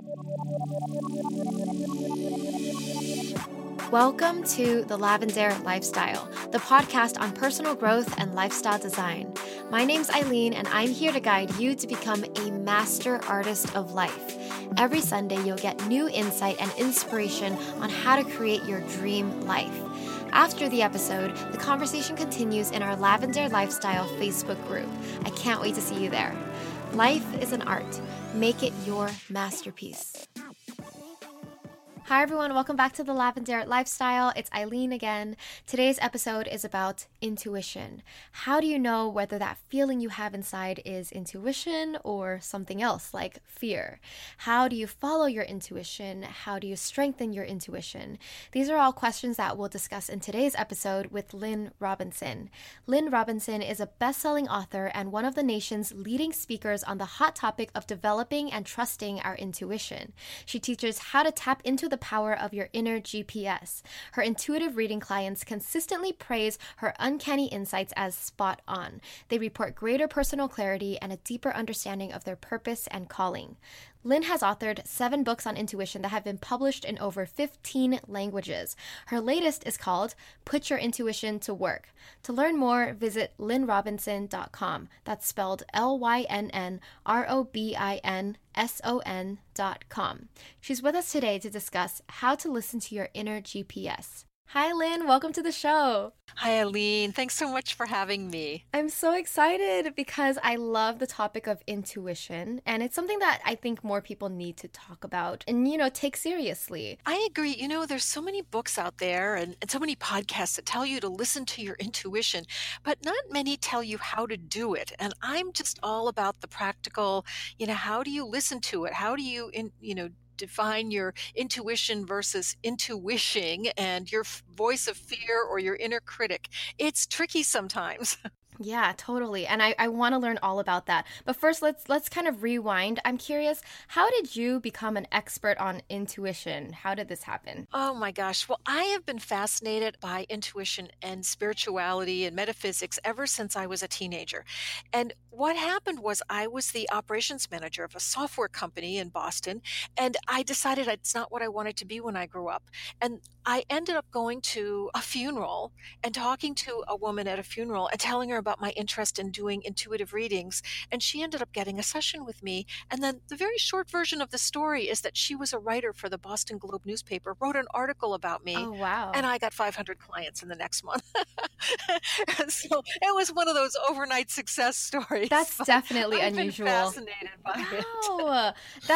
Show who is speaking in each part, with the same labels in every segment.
Speaker 1: Welcome to The Lavender Lifestyle, the podcast on personal growth and lifestyle design. My name's Eileen, and I'm here to guide you to become a master artist of life. Every Sunday, you'll get new insight and inspiration on how to create your dream life. After the episode, the conversation continues in our Lavender Lifestyle Facebook group. I can't wait to see you there. Life is an art. Make it your masterpiece. Hi everyone, welcome back to the Lavender Lifestyle. It's Eileen again. Today's episode is about intuition. How do you know whether that feeling you have inside is intuition or something else like fear? How do you follow your intuition? How do you strengthen your intuition? These are all questions that we'll discuss in today's episode with Lynn Robinson. Lynn Robinson is a best-selling author and one of the nation's leading speakers on the hot topic of developing and trusting our intuition. She teaches how to tap into the power of your inner GPS. Her intuitive reading clients consistently praise her uncanny insights as spot on. They report greater personal clarity and a deeper understanding of their purpose and calling. Lynn has authored 7 books on intuition that have been published in over 15 languages. Her latest is called Put Your Intuition to Work. To learn more, visit lynnrobinson.com. That's spelled LYNNROBINSON.com. She's with us today to discuss how to listen to your inner GPS. Hi, Lynn. Welcome to the show.
Speaker 2: Hi, Eileen. Thanks so much for having me.
Speaker 1: I'm so excited because I love the topic of intuition, and it's something that I think more people need to talk about and, take seriously.
Speaker 2: I agree. There's so many books out there and so many podcasts that tell you to listen to your intuition, but not many tell you how to do it. And I'm just all about the practical, how do you listen to it? How do you, define your intuition versus intuition and your voice of fear or your inner critic. It's tricky sometimes.
Speaker 1: Yeah, totally. And I want to learn all about that. But first, let's kind of rewind. I'm curious, how did you become an expert on intuition? How did this happen?
Speaker 2: Oh my gosh. Well, I have been fascinated by intuition and spirituality and metaphysics ever since I was a teenager. And what happened was I was the operations manager of a software company in Boston, and I decided it's not what I wanted to be when I grew up. And I ended up going to a funeral and talking to a woman at a funeral and telling her about my interest in doing intuitive readings. And she ended up getting a session with me. And then the very short version of the story is that she was a writer for the Boston Globe newspaper, wrote an article about me.
Speaker 1: Oh, wow.
Speaker 2: And I got 500 clients in the next month. So it was one of those overnight success stories.
Speaker 1: That's definitely
Speaker 2: I've
Speaker 1: unusual.
Speaker 2: Been fascinated by it.
Speaker 1: Wow.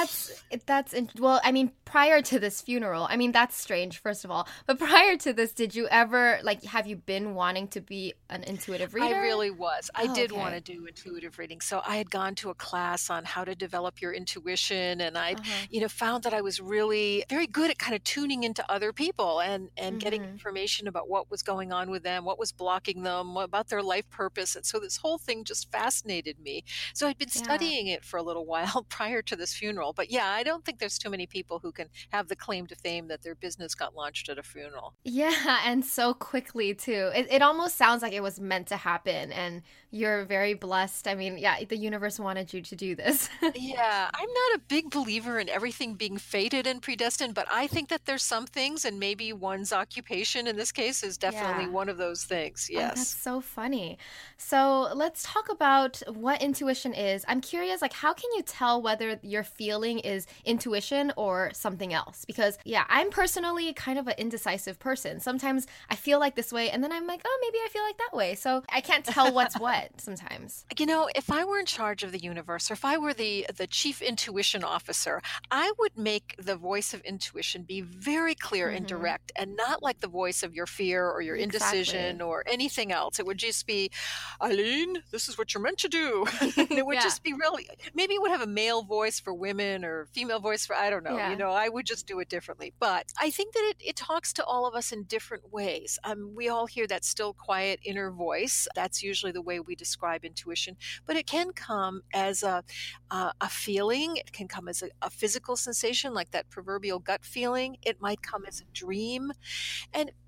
Speaker 1: Well, prior to this funeral, that's strange, first of all. But prior to this, did you ever, have you been wanting to be an intuitive reader?
Speaker 2: I really was. I did
Speaker 1: okay.
Speaker 2: want to do intuitive reading. So I had gone to a class on how to develop your intuition, and I, found that I was really very good at kind of tuning into other people and getting information about what was going on with them, what was blocking them, what about their life purpose. And so this whole thing just fascinated me. So I'd been studying it for a little while prior to this funeral. But yeah, I don't think there's too many people who can have the claim to fame that their business got launched at a funeral.
Speaker 1: Yeah, and so quickly too. It almost sounds like it was meant to happen, and you're very blessed. The universe wanted you to do this.
Speaker 2: Yeah, I'm not a big believer in everything being fated and predestined, but I think that there's some things, and maybe one's occupation in this case is definitely one of those things. Yes.
Speaker 1: Oh, that's so funny. So let's talk about what intuition is. I'm curious, how can you tell whether your feeling is intuition or something else? Because, I'm personally kind of an indecisive person. Sometimes I feel like this way, and then I'm like, oh, maybe I feel like that way. So I can't tell what's what sometimes.
Speaker 2: If I were in charge of the universe, or if I were the chief intuition officer, I would make the voice of intuition be very clear and direct, and not like the voice of your fear or your indecision or anything else. It would just be, Eileen, this is what you're meant to do. And it would just be really, maybe it would have a male voice for women or female voice for, I don't know, I would just do it differently. But I think that it talks to all of us in different ways. We all hear that still quiet inner voice. That's usually the way we describe intuition, but it can come as a feeling. It can come as a physical sensation, like that proverbial gut feeling. It might come as a dream. And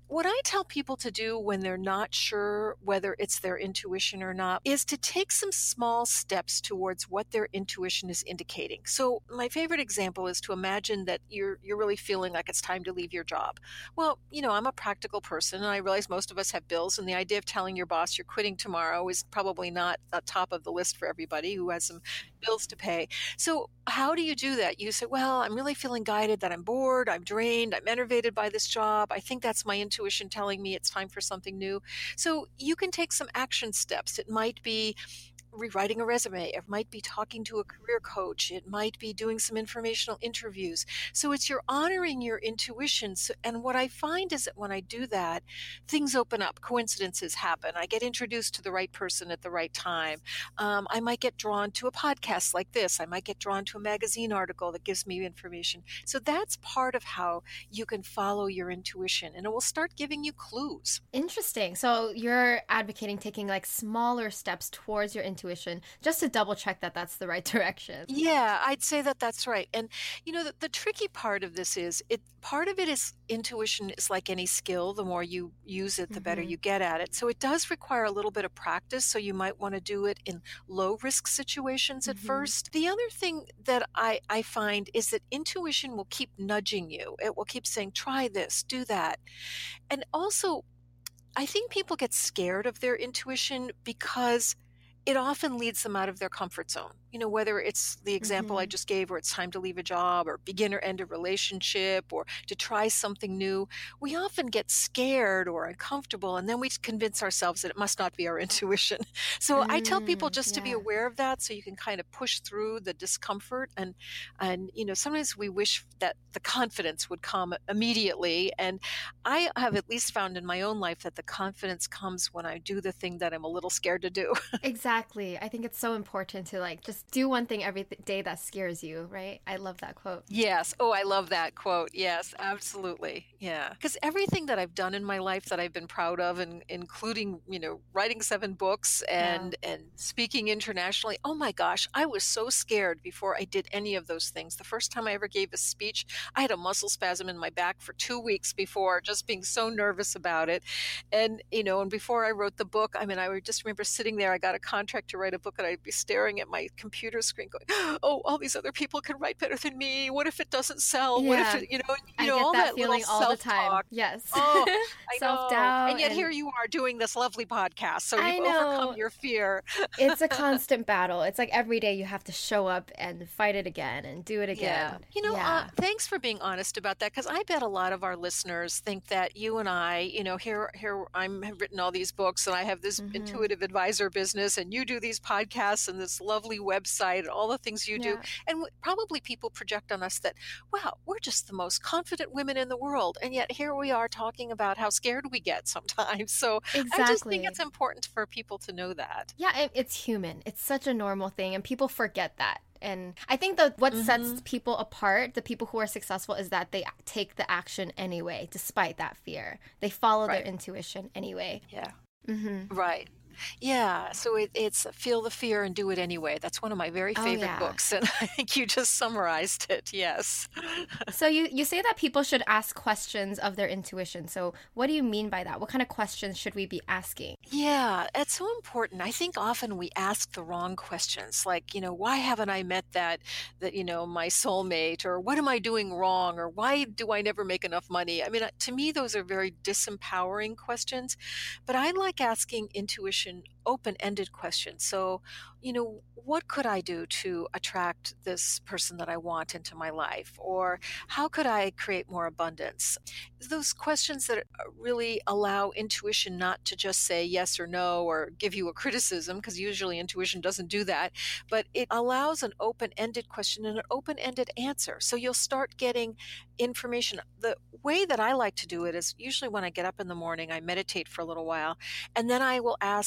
Speaker 2: What I tell people to do when they're not sure whether it's their intuition or not is to take some small steps towards what their intuition is indicating. So, my favorite example is to imagine that you're really feeling like it's time to leave your job. Well, I'm a practical person and I realize most of us have bills, and the idea of telling your boss you're quitting tomorrow is probably not at top of the list for everybody who has some bills to pay. So, how do you do that? You say, well, I'm really feeling guided that I'm bored, I'm drained, I'm enervated by this job. I think that's my intuition telling me it's time for something new. So you can take some action steps. It might be rewriting a resume. It might be talking to a career coach. It might be doing some informational interviews. So it's you're honoring your intuition. And what I find is that when I do that, things open up, coincidences happen. I get introduced to the right person at the right time. I might get drawn to a podcast like this. I might get drawn to a magazine article that gives me information. So that's part of how you can follow your intuition, and it will start giving you clues.
Speaker 1: Interesting. So you're advocating taking like smaller steps towards your intuition just to double check that that's the right direction.
Speaker 2: Yeah, I'd say that that's right. And the tricky part of this is part of it is intuition is like any skill. The more you use it, the better
Speaker 1: Mm-hmm.
Speaker 2: you get at it. So it does require a little bit of practice. So you might want to do it in low risk situations at
Speaker 1: Mm-hmm.
Speaker 2: first. The other thing that I find is that intuition will keep nudging you. It will keep saying, try this, do that. And also, I think people get scared of their intuition because it often leads them out of their comfort zone. Whether it's the example I
Speaker 1: Mm-hmm.
Speaker 2: just gave where it's time to leave a job or begin or end a relationship or to try something new, we often get scared or uncomfortable, and then we convince ourselves that it must not be our intuition. So I tell people just to be
Speaker 1: Yeah.
Speaker 2: aware of that so you can kind of push through the discomfort, and sometimes we wish that the confidence would come immediately, and I have at least found in my own life that the confidence comes when I do the thing that I'm a little scared to do.
Speaker 1: Exactly. I think it's so important to like just do one thing every day that scares you, right? I love that quote.
Speaker 2: Yes. Oh, I love that quote. Yes, absolutely. Yeah. Because everything that I've done in my life that I've been proud of, and including, writing 7 books
Speaker 1: Wow.
Speaker 2: and speaking internationally, oh my gosh, I was so scared before I did any of those things. The first time I ever gave a speech, I had a muscle spasm in my back for 2 weeks before, just being so nervous about it. And before I wrote the book, I mean, I would just remember sitting there. I got a contract to write a book, and I'd be staring at my computer screen going, oh, all these other people can write better than me. What if it doesn't sell? What if
Speaker 1: Yeah.
Speaker 2: it,
Speaker 1: I get
Speaker 2: all
Speaker 1: that
Speaker 2: that little
Speaker 1: feeling all the time.
Speaker 2: self-talk.
Speaker 1: Yes.
Speaker 2: Oh, I know. And
Speaker 1: Self-doubt
Speaker 2: yet here
Speaker 1: and
Speaker 2: you are doing this lovely podcast. So you've
Speaker 1: I
Speaker 2: overcome
Speaker 1: know.
Speaker 2: your fear.
Speaker 1: It's a constant battle. It's like every day you have to show up and fight it again and do it
Speaker 2: Yeah.
Speaker 1: again. Yeah.
Speaker 2: Thanks for being honest about that, because I bet a lot of our listeners think that you and I, here have written all these books and I have this
Speaker 1: Mm-hmm.
Speaker 2: intuitive advisor business and you do these podcasts and this lovely website and all the things you do.
Speaker 1: Yeah.
Speaker 2: And probably people project on us that, wow, we're just the most confident women in the world. And yet here we are talking about how scared we get sometimes. So I just think
Speaker 1: Exactly.
Speaker 2: it's important for people to know that.
Speaker 1: Yeah, it's human. It's such a normal thing, and people forget that. And I think that what
Speaker 2: Hmm.
Speaker 1: sets people apart, the people who are successful, is that they take the action anyway, despite that fear. They follow their
Speaker 2: Right.
Speaker 1: intuition anyway.
Speaker 2: Yeah.
Speaker 1: Mm-hmm.
Speaker 2: Right. Yeah. So it's Feel the Fear and Do It Anyway. That's one of my very
Speaker 1: Oh,
Speaker 2: favorite
Speaker 1: yeah.
Speaker 2: books. And I think you just summarized it. Yes.
Speaker 1: So you say that people should ask questions of their intuition. So what do you mean by that? What kind of questions should we be asking?
Speaker 2: Yeah, it's so important. I think often we ask the wrong questions, like, why haven't I met my soulmate, or what am I doing wrong, or why do I never make enough money? I mean, to me, those are very disempowering questions, but I like asking intuition open-ended questions. So, what could I do to attract this person that I want into my life? Or how could I create more abundance? Those questions that really allow intuition not to just say yes or no or give you a criticism, because usually intuition doesn't do that, but it allows an open-ended question and an open-ended answer. So you'll start getting information. The way that I like to do it is usually when I get up in the morning, I meditate for a little while, and then I will ask, I kind of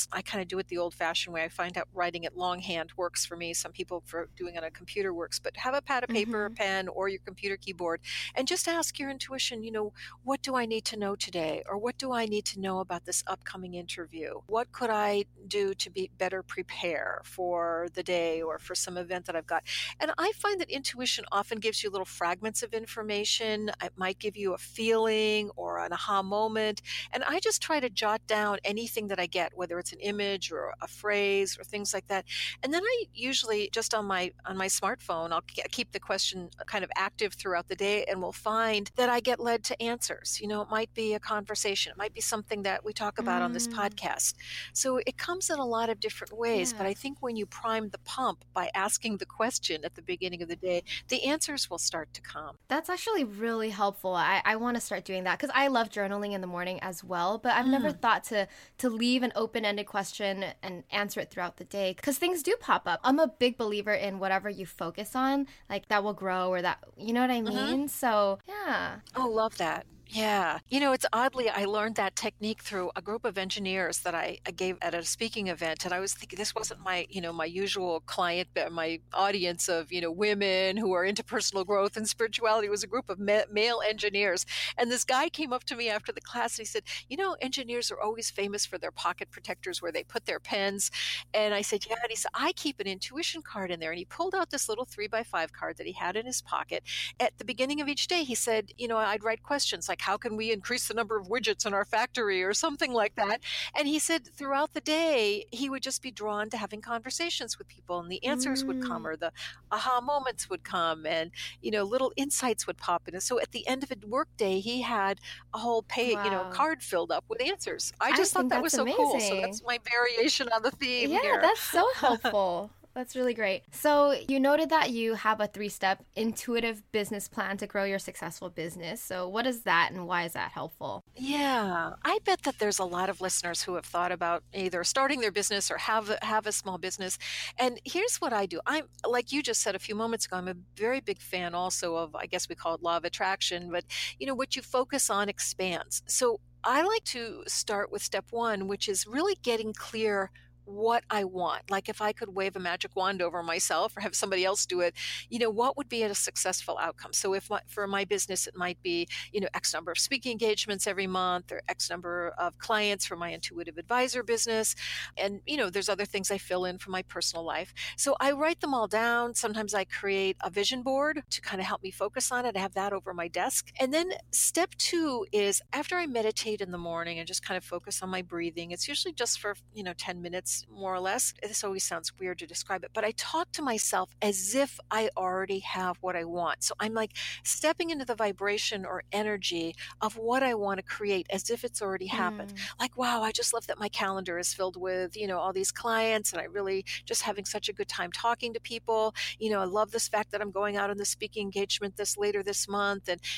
Speaker 2: do it the old-fashioned way. I find out writing it longhand works for me. Some people for doing it on a computer works, but have a pad of paper, a
Speaker 1: Mm-hmm.
Speaker 2: pen, or your computer keyboard, and just ask your intuition, what do I need to know today? Or what do I need to know about this upcoming interview? What could I do to be better prepare for the day or for some event that I've got? And I find that intuition often gives you little fragments of information. It might give you a feeling or an aha moment. And I just try to jot down anything that I get, whether it's an image or a phrase or things like that. And then I usually just on my smartphone, I'll keep the question kind of active throughout the day, and will find that I get led to answers. It might be a conversation. It might be something that we talk about on this
Speaker 1: Mm,
Speaker 2: podcast. So it comes in a lot of different ways. But
Speaker 1: yeah.
Speaker 2: I think when you prime the pump by asking the question at the beginning of the day, the answers will start to come.
Speaker 1: That's actually really helpful. I want to start doing that because I love journaling in the morning as well, but I've never
Speaker 2: Mm.
Speaker 1: thought to leave an open-ended question and answer it throughout the day because things do pop up. I'm a big believer in whatever you focus on, like that will grow or that, you know what I
Speaker 2: Mhm.
Speaker 1: mean? So, yeah.
Speaker 2: Oh, love that. Yeah. It's oddly, I learned that technique through a group of engineers that I gave at a speaking event. And I was thinking this wasn't my usual client, but my audience of, women who are into personal growth and spirituality. It was a group of male engineers. And this guy came up to me after the class and he said, engineers are always famous for their pocket protectors where they put their pens. And I said, yeah. And he said, I keep an intuition card in there. And he pulled out this little 3x5 card that he had in his pocket. At the beginning of each day, he said, I'd write questions like, how can we increase the number of widgets in our factory or something like that? And he said throughout the day, he would just be drawn to having conversations with people and the answers would come
Speaker 1: Mm,
Speaker 2: or the aha moments would come and, little insights would pop in. And so at the end of a work day, he had a whole
Speaker 1: wow.
Speaker 2: card filled up with answers. I
Speaker 1: I
Speaker 2: just thought
Speaker 1: think
Speaker 2: that was
Speaker 1: that's
Speaker 2: so cool. So
Speaker 1: amazing.
Speaker 2: that's my variation on the theme
Speaker 1: Yeah,
Speaker 2: here.
Speaker 1: that's so helpful. That's really great. So, you noted that you have a 3-step intuitive business plan to grow your successful business. So, what is that and why is that helpful?
Speaker 2: Yeah, I bet that there's a lot of listeners who have thought about either starting their business or have a small business. And here's what I do. I'm like you just said a few moments ago, I'm a very big fan also of, I guess we call it law of attraction, but what you focus on expands. So I like to start with step one, which is really getting clear what I want. Like if I could wave a magic wand over myself or have somebody else do it, what would be a successful outcome? So if for my business, it might be X number of speaking engagements every month or X number of clients for my intuitive advisor business. And, there's other things I fill in for my personal life. So I write them all down. Sometimes I create a vision board to kind of help me focus on it. I have that over my desk. And then step two is after I meditate in the morning and just kind of focus on my breathing, it's usually just for, 10 minutes more or less. This always sounds weird to describe it, but I talk to myself as if I already have what I want. So I'm like stepping into the vibration or energy of what I want to create as if it's already happened.
Speaker 1: Mm,
Speaker 2: Like, wow, I just love that my calendar is filled with, all these clients and I really just having such a good time talking to people. I love this fact that I'm going out on the speaking engagement later this month and,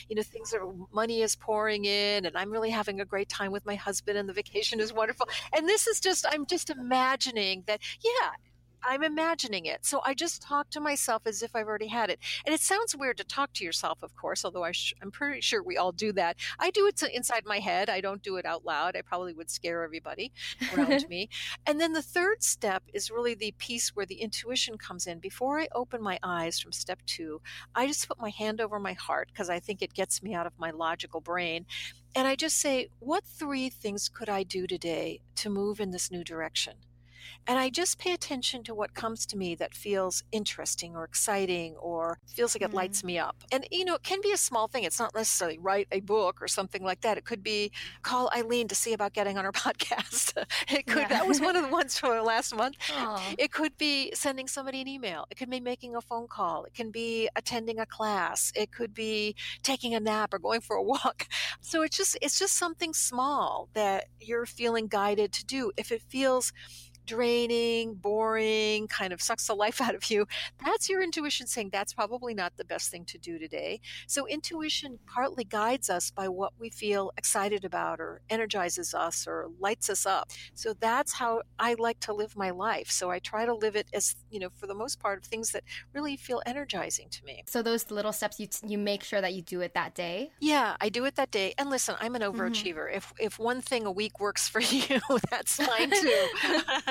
Speaker 2: money is pouring in and I'm really having a great time with my husband and the vacation is wonderful. And I'm just imagining that, yeah, I'm imagining it. So I just talk to myself as if I've already had it. And it sounds weird to talk to yourself, of course, although I'm pretty sure we all do that. I do it inside my head. I don't do it out loud. I probably would scare everybody around me. And then the third step is really the piece where the intuition comes in. Before I open my eyes from step two, I just put my hand over my heart because I think it gets me out of my logical brain. And I just say, what 3 things could I do today to move in this new direction? And I just pay attention to what comes to me that feels interesting or exciting or feels like it lights
Speaker 1: mm,
Speaker 2: me up. And, it can be a small thing. It's not necessarily write a book or something like that. It could be call Eileen to see about getting on her podcast. That was
Speaker 1: yeah.
Speaker 2: one of the ones from last month.
Speaker 1: Oh,
Speaker 2: It could be sending somebody an email. It could be making a phone call. It can be attending a class. It could be taking a nap or going for a walk. So it's just something small that you're feeling guided to do. If it feels draining, boring, kind of sucks the life out of you, that's your intuition saying that's probably not the best thing to do today. So intuition partly guides us by what we feel excited about or energizes us or lights us up. So that's how I like to live my life. So I try to live it as, for the most part, of things that really feel energizing to me.
Speaker 1: so those little steps you make sure that you do it that day?
Speaker 2: Yeah, I do it that day. And listen, I'm an
Speaker 1: Hmm.
Speaker 2: overachiever. If one thing a week works for you, that's fine too.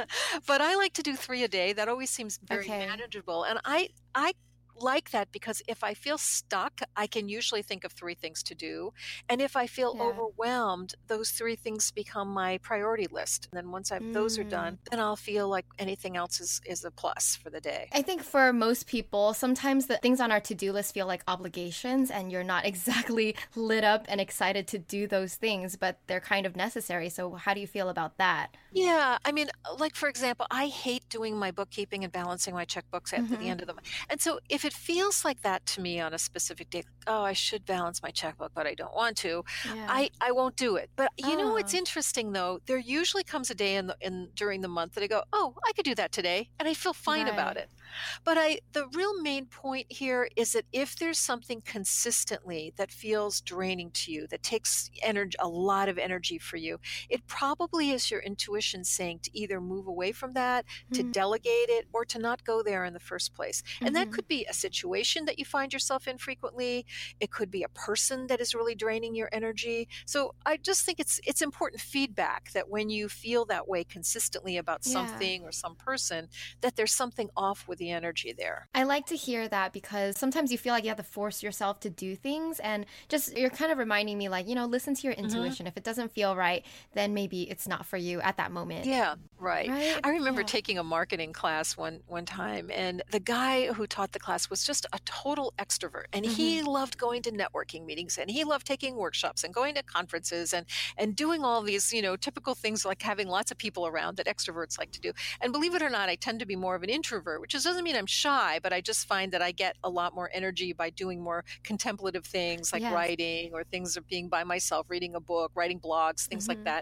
Speaker 2: But I like to do 3 a day. That always seems very
Speaker 1: Okay.
Speaker 2: manageable, and I like that because if I feel stuck, I can usually think of 3 things to do, and if I feel
Speaker 1: Yeah.
Speaker 2: overwhelmed, those 3 things become my priority list, and then once I've those are
Speaker 1: Mm.
Speaker 2: done, then I'll feel like anything else is a plus for the day.
Speaker 1: I think for most people, sometimes the things on our to-do list feel like obligations and you're not exactly lit up and excited to do those things, but they're kind of necessary. So how do you feel about that?
Speaker 2: Yeah, I mean, like, for example, I hate doing my bookkeeping and balancing my checkbooks at the
Speaker 1: Mm-hmm.
Speaker 2: end of the month. And so if it feels like that to me on a specific day, oh, I should balance my checkbook, but I don't want to,
Speaker 1: Yeah.
Speaker 2: I won't do it. But you know what's
Speaker 1: Oh,
Speaker 2: interesting though? There usually comes a day in during the month that I go, oh, I could do that today, and I feel fine about
Speaker 1: right.
Speaker 2: it. But the real main point here is that if there's something consistently that feels draining to you, that takes energy, a lot of energy for you, it probably is your intuition saying to either move away from that, to delegate it, or to not go there in the first place. And that
Speaker 1: Mm-hmm.
Speaker 2: could be a situation that you find yourself in frequently. It could be a person that is really draining your energy. So I just think it's important feedback that when you feel that way consistently about
Speaker 1: Yeah.
Speaker 2: something or some person, that there's something off with the energy there.
Speaker 1: I like to hear that because sometimes you feel like you have to force yourself to do things and just you're kind of reminding me like, listen to your
Speaker 2: Hmm.
Speaker 1: intuition. If it doesn't feel right, then maybe it's not for you at that moment.
Speaker 2: Yeah, right.
Speaker 1: Right?
Speaker 2: I remember
Speaker 1: Yeah.
Speaker 2: taking a marketing class one time, and the guy who taught the class was just a total extrovert, and
Speaker 1: Mm-hmm.
Speaker 2: he loved going to networking meetings, and he loved taking workshops and going to conferences and doing all these, typical things like having lots of people around that extroverts like to do. And believe it or not, I tend to be more of an introvert, which doesn't mean I'm shy, but I just find that I get a lot more energy by doing more contemplative things like
Speaker 1: Yes.
Speaker 2: writing or things of being by myself, reading a book, writing blogs, things like
Speaker 1: Mm-hmm.
Speaker 2: that.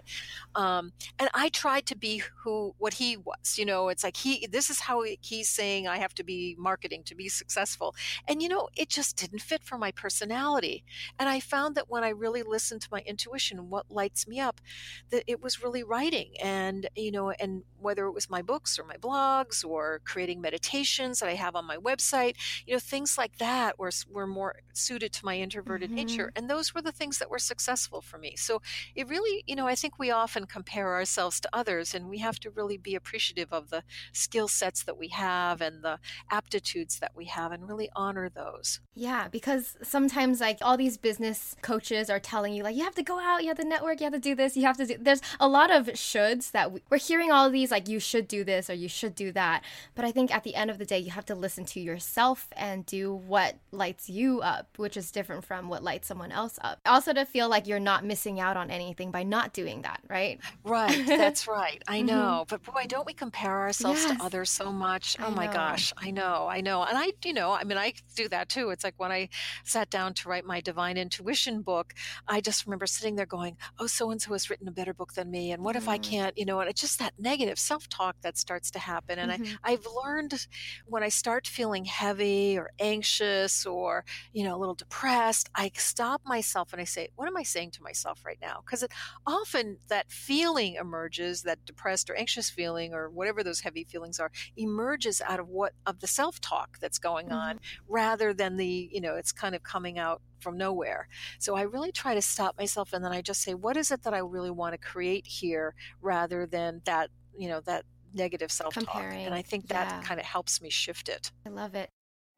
Speaker 2: And I tried to be what he was. It's like this is how he's saying I have to be marketing to be successful. And it just didn't fit for my personality. And I found that when I really listened to my intuition, what lights me up, that it was really writing. And whether it was my books or my blogs or creating meditations that I have on my website, things like that were more suited to my introverted
Speaker 1: Mm-hmm.
Speaker 2: nature. And those were the things that were successful for me. So it really, I think we often compare ourselves to others, and we have to really be appreciative of the skill sets that we have and the aptitudes that we have and really honor those.
Speaker 1: Yeah, because sometimes like all these business coaches are telling you like you have to go out, you have to network, you have to do this, you have to do. There's a lot of shoulds that we're hearing all of these like you should do this or you should do that. But I think at the end of the day, you have to listen to yourself and do what lights you up, which is different from what lights someone else up. Also to feel like you're not missing out on anything by not doing that, right?
Speaker 2: Right, that's right. I
Speaker 1: Hmm.
Speaker 2: know. But boy, don't we compare ourselves to
Speaker 1: Yes,
Speaker 2: others so much? Oh
Speaker 1: I
Speaker 2: my
Speaker 1: know.
Speaker 2: gosh, I know, I know. And I mean, I do that too. It's like when I sat down to write my Divine Intuition book, I just remember sitting there going, oh, so and so has written a better book than me. And what if I
Speaker 1: Mm-hmm.
Speaker 2: can't, and it's just that negative self talk that starts to happen. And
Speaker 1: Mm-hmm.
Speaker 2: I've learned when I start feeling heavy or anxious or, a little depressed, I stop myself and I say, what am I saying to myself right now? Because often that feeling emerges, that depressed or anxious feeling or whatever those heavy feelings are, emerges out of the self-talk that's going
Speaker 1: Mm-hmm.
Speaker 2: on rather than it's kind of coming out from nowhere. So I really try to stop myself and then I just say, what is it that I really want to create here rather than that negative self-talk. And I
Speaker 1: Comparing.
Speaker 2: think that
Speaker 1: Yeah,
Speaker 2: kind of helps me shift it.
Speaker 1: I love it.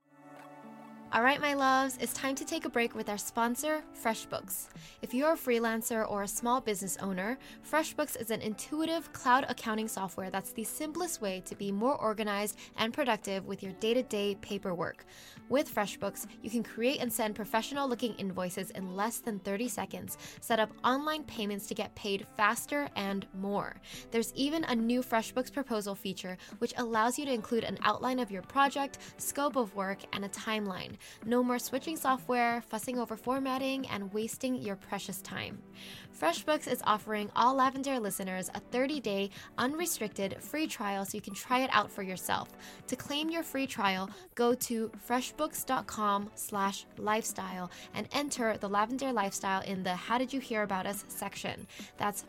Speaker 1: All right, my loves, it's time to take a break with our sponsor, FreshBooks. If you're a freelancer or a small business owner, FreshBooks is an intuitive cloud accounting software that's the simplest way to be more organized and productive with your day-to-day paperwork. With FreshBooks, you can create and send professional-looking invoices in less than 30 seconds, set up online payments to get paid faster, and more. There's even a new FreshBooks proposal feature, which allows you to include an outline of your project, scope of work, and a timeline. No more switching software, fussing over formatting, and wasting your precious time. FreshBooks is offering all Lavender listeners a 30-day unrestricted free trial so you can try it out for yourself. To claim your free trial, go to freshbooks.com/lifestyle and enter the Lavender Lifestyle in the How Did You Hear About Us section. That's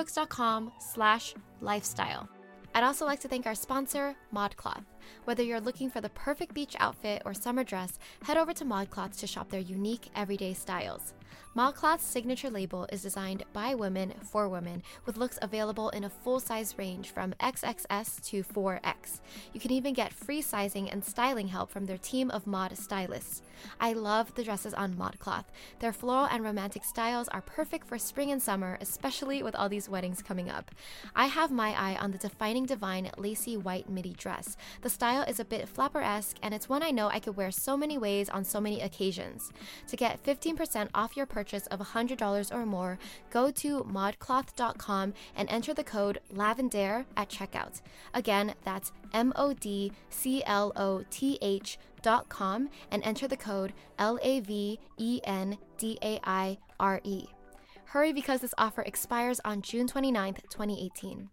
Speaker 1: freshbooks.com/lifestyle. I'd also like to thank our sponsor, ModCloth. Whether you're looking for the perfect beach outfit or summer dress, head over to ModCloth to shop their unique everyday styles. ModCloth's signature label is designed by women for women, with looks available in a full-size range from XXS to 4X. You can even get free sizing and styling help from their team of mod stylists. I love the dresses on ModCloth. Their floral and romantic styles are perfect for spring and summer, especially with all these weddings coming up. I have my eye on the Defining Divine lacy white midi dress. The style is a bit flapper-esque, and it's one I know I could wear so many ways on so many occasions. To get 15% off your purchase of $100 or more, go to modcloth.com and enter the code LAVENDER at checkout. Again, that's modcloth.com and enter the code LAVENDAIRE. Hurry because this offer expires on June 29th, 2018.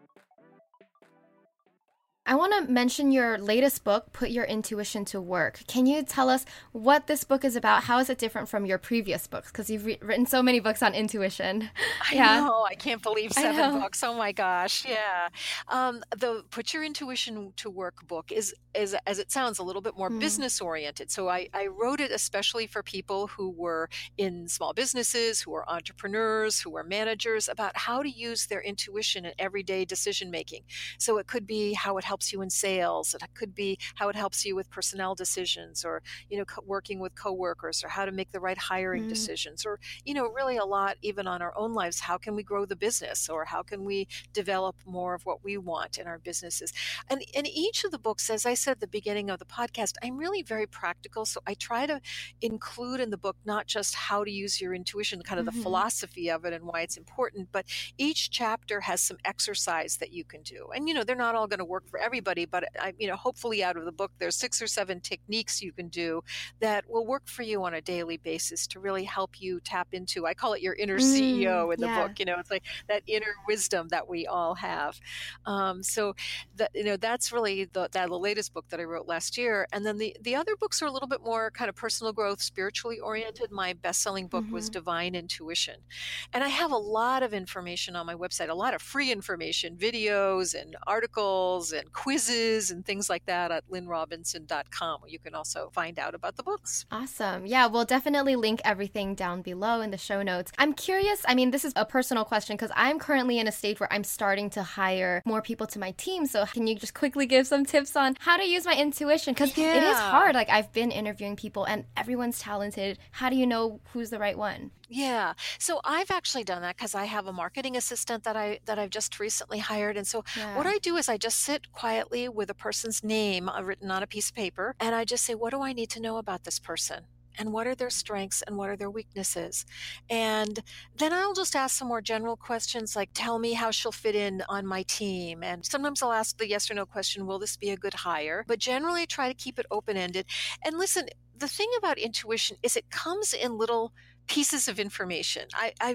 Speaker 1: I want to mention your latest book, Put Your Intuition to Work. Can you tell us what this book is about? How is it different from your previous books? Because you've written so many books on intuition.
Speaker 2: I know. I can't believe 7 books. Oh my gosh. Yeah. The Put Your Intuition to Work book is as it sounds, a little bit more business oriented. So I wrote it especially for people who were in small businesses, who are entrepreneurs, who are managers, about how to use their intuition in everyday decision making. So it could be how it helps you in sales. It could be how it helps you with personnel decisions, or, working with coworkers, or how to make the right hiring decisions, or, really a lot even on our own lives. How can we grow the business, or how can we develop more of what we want in our businesses? And in each of the books, as I said at the beginning of the podcast, I'm really very practical. So I try to include in the book not just how to use your intuition, kind of the philosophy of it and why it's important, but each chapter has some exercise that you can do. And, they're not all going to work for everybody, but hopefully out of the book, there's 6 or 7 techniques you can do that will work for you on a daily basis to really help you tap into, I call it your inner CEO in the book. It's like that inner wisdom that we all have. So that's really the latest book that I wrote last year. And then the other books are a little bit more kind of personal growth, spiritually oriented. My best-selling book was Divine Intuition. And I have a lot of information on my website, a lot of free information, videos and articles and quizzes and things like that at lynnrobinson.com, where you can also find out about the books.
Speaker 1: Awesome. Yeah, we'll definitely link everything down below in the show notes. I'm curious, this is a personal question because I'm currently in a stage where I'm starting to hire more people to my team. So can you just quickly give some tips on how to use my intuition? Because it is hard. Like, I've been interviewing people and everyone's talented. How do you know who's the right one?
Speaker 2: Yeah. So I've actually done that because I have a marketing assistant that I've just recently hired. And so what I do is I just sit quietly with a person's name written on a piece of paper, and I just say, what do I need to know about this person? And what are their strengths and what are their weaknesses? And then I'll just ask some more general questions like, tell me how she'll fit in on my team. And sometimes I'll ask the yes or no question, will this be a good hire? But generally I try to keep it open-ended. And listen, the thing about intuition is it comes in little pieces of information.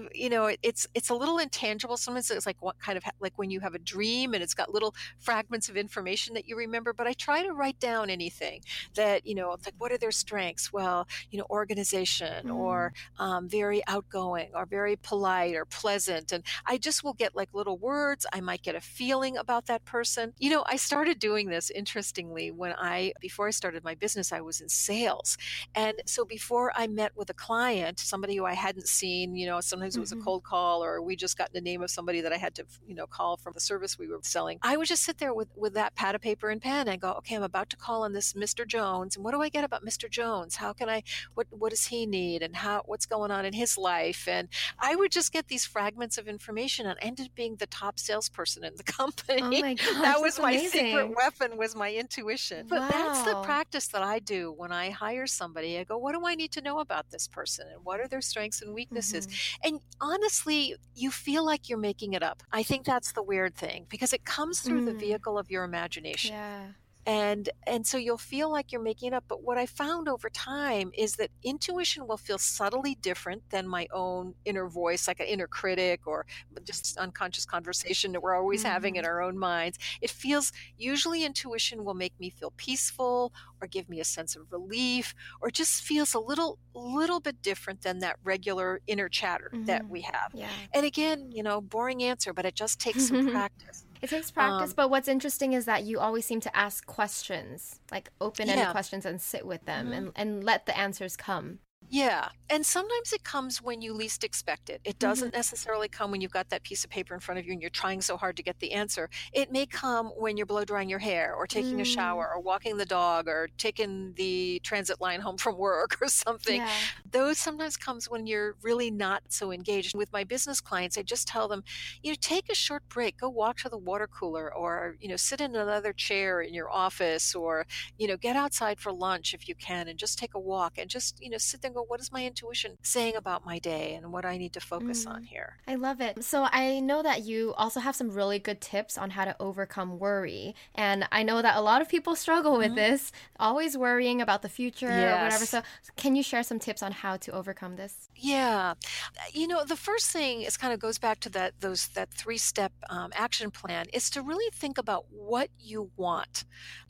Speaker 2: It's a little intangible. Sometimes it's like what kind of like when you have a dream and it's got little fragments of information that you remember. But I try to write down anything that, it's like, what are their strengths? Well, organization, or very outgoing, or very polite, or pleasant. And I just will get like little words. I might get a feeling about that person. I started doing this, interestingly, before I started my business, I was in sales. And so before I met with a client, somebody who I hadn't seen, sometimes it was a cold call, or we just got the name of somebody that I had to, call from the service we were selling. I would just sit there with that pad of paper and pen and go, okay, I'm about to call on this Mr. Jones. And what do I get about Mr. Jones? How can what does he need? And what's going on in his life? And I would just get these fragments of information, and ended up being the top salesperson in the company.
Speaker 1: Oh my gosh,
Speaker 2: that was my
Speaker 1: amazing.
Speaker 2: Secret weapon, was my intuition. But that's the practice that I do when I hire somebody. I go, what do I need to know about this person? And what are their strengths and weaknesses? And honestly, you feel like you're making it up. I think that's the weird thing, because it comes through the vehicle of your imagination.
Speaker 1: Yeah.
Speaker 2: And so you'll feel like you're making it up. But what I found over time is that intuition will feel subtly different than my own inner voice, like an inner critic, or just unconscious conversation that we're always having in our own minds. It feels, usually intuition will make me feel peaceful, or give me a sense of relief, or just feels a little bit different than that regular inner chatter that we have.
Speaker 1: Yeah.
Speaker 2: And again, boring answer, but it just takes some practice.
Speaker 1: It takes practice, but what's interesting is that you always seem to ask questions, like open-ended questions, and sit with them and let the answers come.
Speaker 2: Yeah, and sometimes it comes when you least expect it. It
Speaker 1: Hmm.
Speaker 2: doesn't necessarily come when you've got that piece of paper in front of you and you're trying so hard to get the answer. It may come when you're blow drying your hair or taking a
Speaker 1: Mm,
Speaker 2: shower or walking the dog or taking the transit line home from work or something.
Speaker 1: yeah.
Speaker 2: Those sometimes comes when you're really not so engaged. With my business clients, I just tell them, take a short break, go walk to the water cooler or, sit in another chair in your office or, get outside for lunch if you can and just take a walk and just, sit there and go, what is my intuition saying about my day and what I need to focus on
Speaker 1: Mm,
Speaker 2: here?
Speaker 1: I love it. So I know that you also have some really good tips on how to overcome worry. And I know that a lot of people struggle with
Speaker 2: Mhm.
Speaker 1: this, always worrying about the future or whatever.
Speaker 2: Yes.
Speaker 1: So can you share some tips on how to overcome this?
Speaker 2: Yeah. The first thing is kind of goes back to that three-step action plan is to really think about what you want.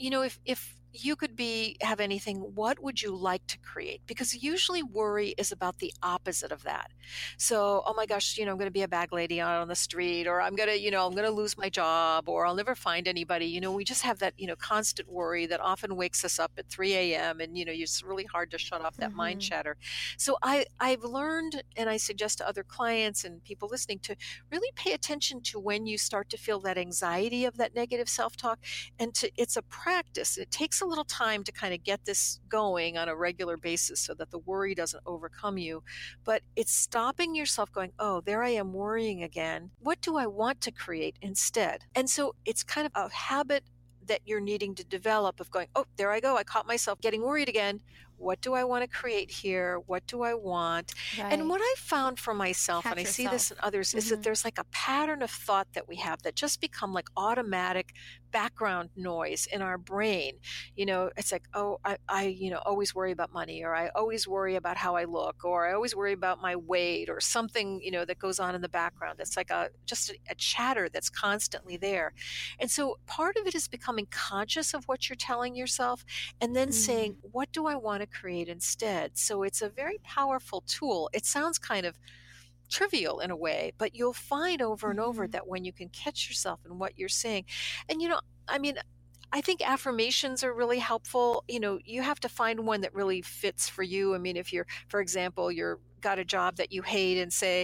Speaker 2: If you could have anything, what would you like to create? Because usually worry is about the opposite of that. So, oh my gosh, I'm going to be a bag lady out on the street, or I'm going to lose my job, or I'll never find anybody. We just have that, constant worry that often wakes us up at 3 a.m. and, it's really hard to shut off that mind
Speaker 1: Hmm.
Speaker 2: chatter. So I've learned, and I suggest to other clients and people listening to really pay attention to when you start to feel that anxiety of that negative self-talk, and it's a practice. It takes a little time to kind of get this going on a regular basis so that the worry doesn't overcome you. But it's stopping yourself going, oh, there I am worrying again. What do I want to create instead? And so it's kind of a habit that you're needing to develop of going, oh, there I go. I caught myself getting worried again. What do I want to create here? What do I want? And
Speaker 1: Right.
Speaker 2: what I found for myself, and
Speaker 1: Catch
Speaker 2: I see this in
Speaker 1: yourself.
Speaker 2: others, is that
Speaker 1: Hmm.
Speaker 2: there's like a pattern of thought that we have that just become like automatic background noise in our brain. It's like, oh, always worry about money, or I always worry about how I look, or I always worry about my weight, or something, that goes on in the background. It's like just a chatter that's constantly there. And so part of it is becoming conscious of what you're telling yourself and then saying,
Speaker 1: Mm,
Speaker 2: what do I want to create instead? So it's a very powerful tool. It sounds kind of trivial in a way, but you'll find over and over
Speaker 1: hmm.
Speaker 2: that when you can catch yourself in what you're saying, and I mean, I think affirmations are really helpful. You have to find one that really fits for you. I mean, if you're, for example, you're got a job that you hate and say,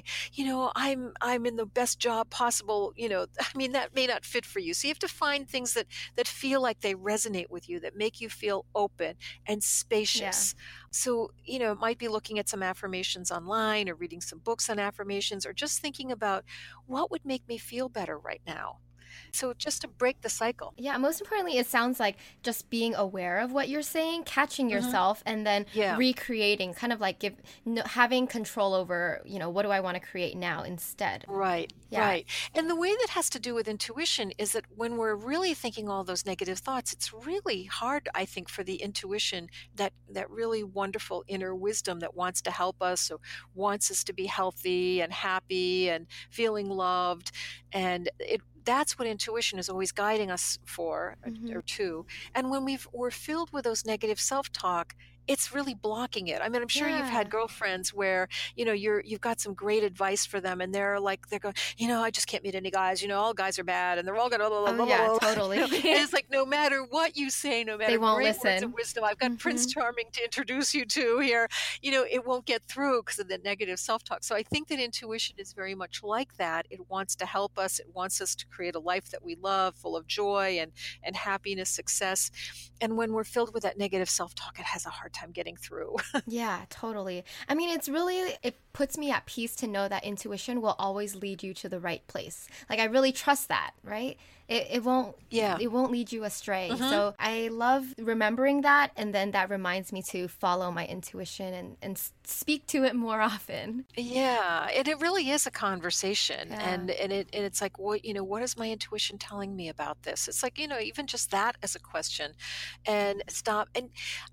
Speaker 2: I'm in the best job possible, I mean, that may not fit for you. So you have to find things that feel like they resonate with you, that make you feel open and
Speaker 1: Yeah.
Speaker 2: spacious. So, it might be looking at some affirmations online or reading some books on affirmations or just thinking about what would make me feel better right now. So just to break the cycle.
Speaker 1: Yeah, most importantly, it sounds like just being aware of what you're saying, catching
Speaker 2: Hmm.
Speaker 1: yourself, and then
Speaker 2: Yeah.
Speaker 1: recreating, kind of like having control over, what do I want to create now instead.
Speaker 2: Right,
Speaker 1: Yeah.
Speaker 2: right. And the way that has to do with intuition is that when we're really thinking all those negative thoughts, it's really hard, I think, for the intuition, that really wonderful inner wisdom that wants to help us, or wants us to be healthy and happy and feeling loved. And that's what intuition is always guiding us for,
Speaker 1: Hmm.
Speaker 2: or to. And when we're filled with those negative self-talk, it's really blocking it. I mean, I'm sure you've had
Speaker 1: Yeah.
Speaker 2: girlfriends where you've got some great advice for them and they're going, I just can't meet any guys, all guys are bad and they're all gonna blah, blah,
Speaker 1: Oh,
Speaker 2: blah, blah,
Speaker 1: yeah,
Speaker 2: blah,
Speaker 1: totally.
Speaker 2: and it's like no matter what you say, no
Speaker 1: They
Speaker 2: matter
Speaker 1: won't
Speaker 2: great words of
Speaker 1: listen.
Speaker 2: wisdom I've got Prince
Speaker 1: Hmm.
Speaker 2: Charming to introduce you to here, it won't get through because of the negative self-talk. So I think that intuition is very much like that. It wants to help us. It wants us to create a life that we love, full of joy and happiness, success. And when we're filled with that negative self-talk, it has a hard time getting through.
Speaker 1: Yeah, totally. I mean, it puts me at peace to know that intuition will always lead you to the right place. Like I really trust that, right? It won't
Speaker 2: Yeah.
Speaker 1: it won't lead you astray.
Speaker 2: Hmm.
Speaker 1: So I love remembering that, and then that reminds me to follow my intuition and speak to it more often.
Speaker 2: Yeah, and it really is a conversation,
Speaker 1: Yeah.
Speaker 2: and it's like, what is my intuition telling me about this? It's like, even just that as a question, and stop. And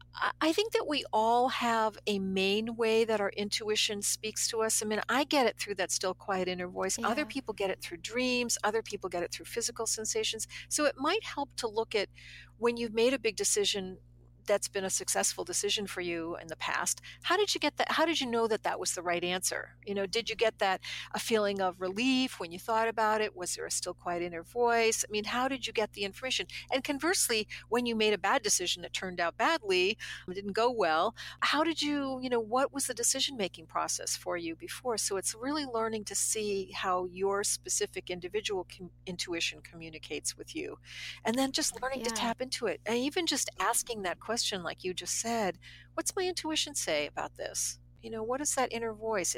Speaker 2: I think that we all have a main way that our intuition speaks to us. I mean, I get it through that still quiet inner voice. Other
Speaker 1: Yeah.
Speaker 2: people get it through dreams. Other people get it through physical sensations. So it might help to look at when you've made a big decision. that's been a successful decision for you in the past. How did you get that? How did you know that that was the right answer? Did you get that a feeling of relief when you thought about it? Was there a still quiet inner voice? I mean, how did you get the information? And conversely, when you made a bad decision that turned out badly, it didn't go well, how did what was the decision making process for you before? So it's really learning to see how your specific individual intuition communicates with you. And then just learning to
Speaker 1: Yeah.
Speaker 2: tap into it. And even just asking that question, like you just said, what's my intuition say about this? What is that inner voice?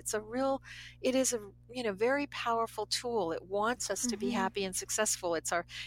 Speaker 2: It is a, very powerful tool. It wants us to be
Speaker 1: Hmm.
Speaker 2: happy and successful.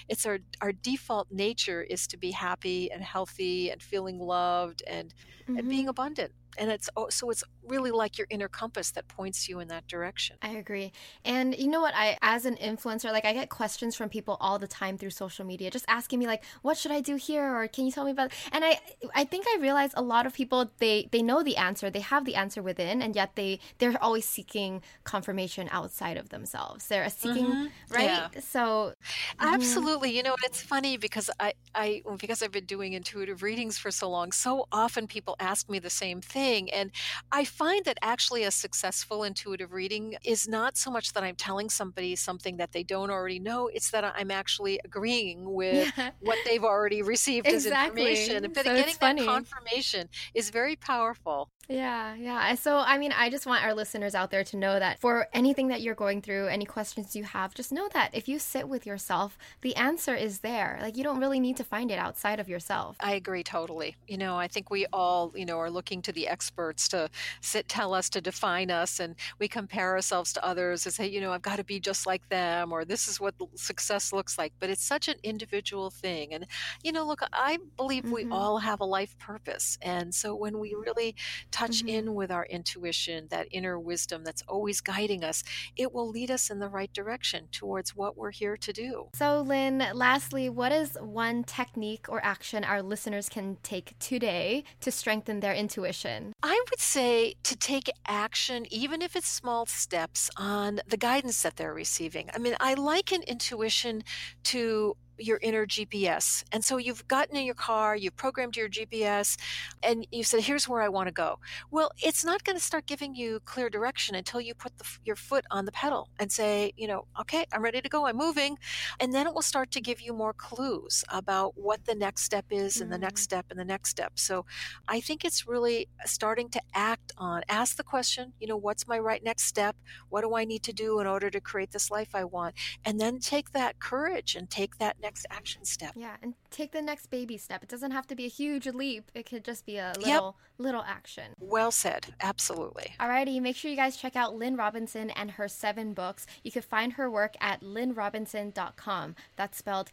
Speaker 2: Our default nature is to be happy and healthy and feeling loved and being
Speaker 1: Hmm.
Speaker 2: abundant. And so it's really like your inner compass that points you in that direction.
Speaker 1: I agree. And you know what? As an influencer, like I get questions from people all the time through social media, just asking me like, what should I do here? Or can you tell me about it? And I think I realize a lot of people, they know the answer, they have the answer within, and yet they're always seeking confirmation outside of themselves. They're seeking, right?
Speaker 2: Yeah.
Speaker 1: So, mhm.
Speaker 2: Absolutely. It's funny because because I've been doing intuitive readings for so long, so often people ask me the same thing. And I find that actually a successful intuitive reading is not so much that I'm telling somebody something that they don't already know, it's that I'm actually agreeing with
Speaker 1: Yeah,
Speaker 2: what they've already received as information.
Speaker 1: exactly.
Speaker 2: But
Speaker 1: So
Speaker 2: getting
Speaker 1: it's
Speaker 2: that
Speaker 1: funny.
Speaker 2: confirmation is very powerful.
Speaker 1: Yeah, yeah. So, I mean, I just want our listeners out there to know that for anything that you're going through, any questions you have, just know that if you sit with yourself, the answer is there. Like, you don't really need to find it outside of yourself.
Speaker 2: I agree totally. I think we all, are looking to the experts to tell us, to define us, and we compare ourselves to others and say, I've got to be just like them, or this is what success looks like. But it's such an individual thing. And, look, I believe we
Speaker 1: Mm-hmm.
Speaker 2: all have a life purpose. And so when we really touch
Speaker 1: Mm-hmm.
Speaker 2: in with our intuition, that inner wisdom that's always guiding us, it will lead us in the right direction towards what we're here to do.
Speaker 1: So, Lynn, lastly, what is one technique or action our listeners can take today to strengthen their intuition?
Speaker 2: I would say to take action, even if it's small steps, on the guidance that they're receiving. I mean, I liken intuition to your inner GPS. And so you've gotten in your car, you've programmed your GPS, and you said, here's where I want to go. Well, it's not going to start giving you clear direction until you put your foot on the pedal and say, okay, I'm ready to go, I'm moving. And then it will start to give you more clues about what the next step is, and the next
Speaker 1: Mm,
Speaker 2: step, and the next step. So I think it's really starting to ask the question, what's my right next step? What do I need to do in order to create this life I want? And then take that courage and take that next action step.
Speaker 1: yeah, and take the next baby step. It doesn't have to be a huge leap. It could just be a
Speaker 2: Yep.
Speaker 1: little action.
Speaker 2: Well said. Absolutely.
Speaker 1: Alrighty, make sure you guys check out Lynn Robinson and her 7 books. You can find her work at lynnrobinson.com. That's spelled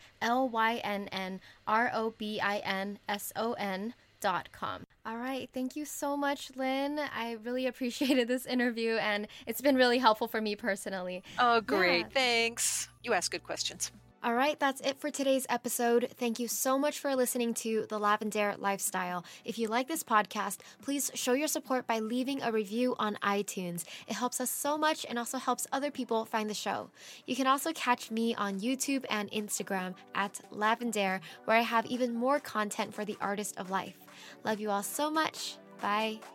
Speaker 1: LYNNROBINSON.com. All right, thank you so much, Lynn. I really appreciated this interview, and it's been really helpful for me personally.
Speaker 2: Oh, great.
Speaker 1: Yeah.
Speaker 2: Thanks. You ask good questions.
Speaker 1: All right, that's it for today's episode. Thank you so much for listening to The Lavendaire Lifestyle. If you like this podcast, please show your support by leaving a review on iTunes. It helps us so much and also helps other people find the show. You can also catch me on YouTube and Instagram at Lavendaire, where I have even more content for the artist of life. Love you all so much. Bye.